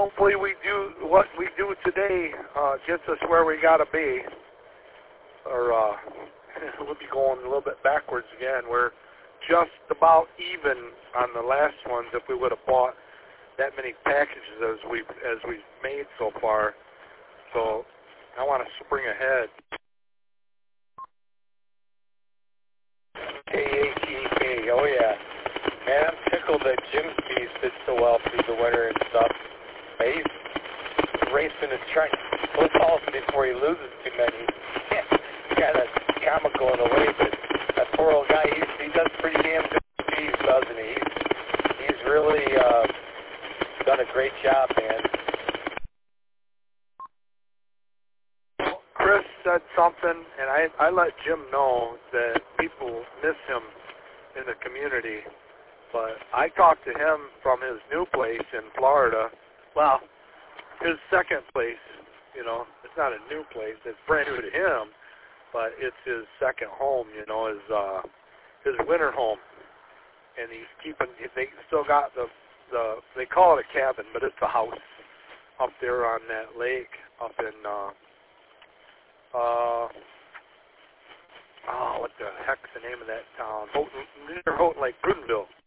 hopefully we do what we do today gets us where we got to be, or we'll be going a little bit backwards again. We're just about even on the last ones if we would have bought that many packages as we've made so far. So I want to spring ahead. K-A-T-K, oh yeah. Man, I'm tickled that Jim's piece did so well through the winter and stuff. He's racing to try to calls before he loses too many. Kind of comical in a way, but that poor old guy, he does pretty damn good piece, doesn't he? He's really done a great job, man. Chris said something, and I let Jim know that people miss him in the community. But I talked to him from his new place in Florida. Well, his second place, you know, it's not a new place. It's brand new to him, but it's his second home, you know, his winter home. And he's keeping, they still got they call it a cabin, but it's a house up there on that lake up in, what the heck's the name of that town? Houghton, near Houghton, like Prudenville.